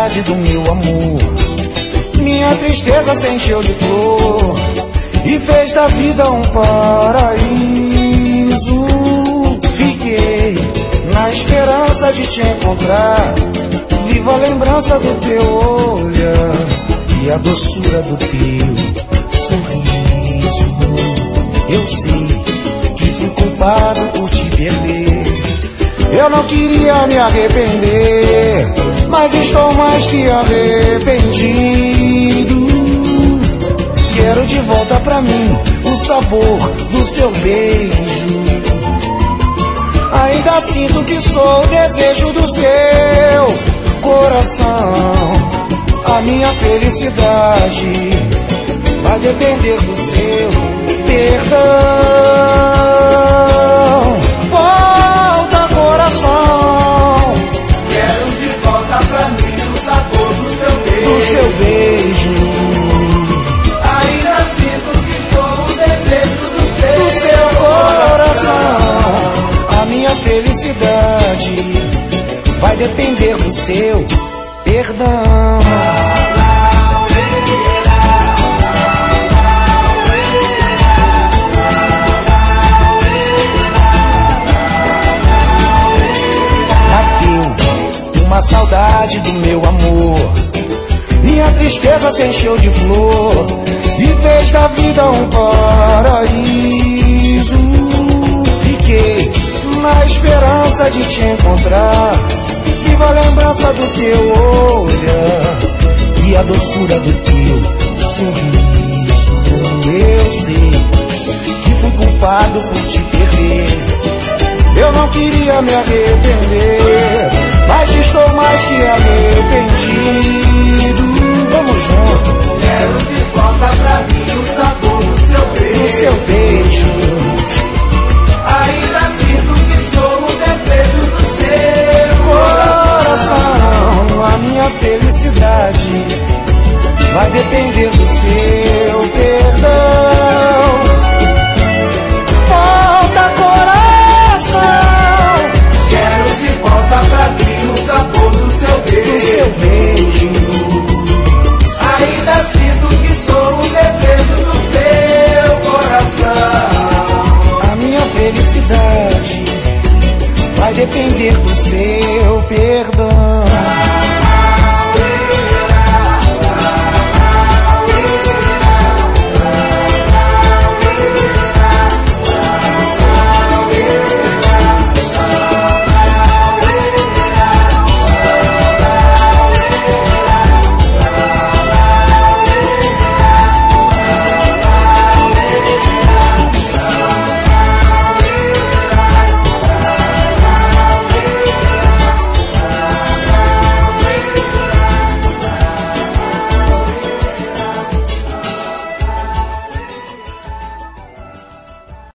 saudade do meu amor. Minha tristeza se encheu de flor e fez da vida um paraíso. Fiquei na esperança de te encontrar, viva a lembrança do teu olhar e a doçura do teu sorriso. Eu sei que fui culpado por te perder. Eu não queria me arrepender, mas estou mais que arrependido. Quero de volta pra mim o sabor do seu beijo. Ainda sinto que sou o desejo do seu coração. A minha felicidade vai depender do seu perdão. Volta, coração. Quero de volta pra mim o sabor do seu beijo. Do seu beijo. Ainda sinto que sou o desejo do seu coração. A minha felicidade vai depender do seu perdão. Uma saudade do meu amor. Minha tristeza se encheu de flor e fez da vida um paraíso. Fiquei na esperança de te encontrar, viva a lembrança do teu olhar e a doçura do teu sorriso. Eu sei que fui culpado por te perder. Eu não queria me arrepender, mas estou mais que arrependido. Vamos junto. Quero de volta pra mim o sabor do seu beijo. Do seu beijo. Ainda sinto que sou o desejo do seu coração. A minha felicidade vai depender do seu perdão. Volta, coração. Quero de volta pra mim o sabor do seu beijo. Do seu beijo. Ainda sinto que sou o desejo do seu coração. A minha felicidade vai depender do seu perdão.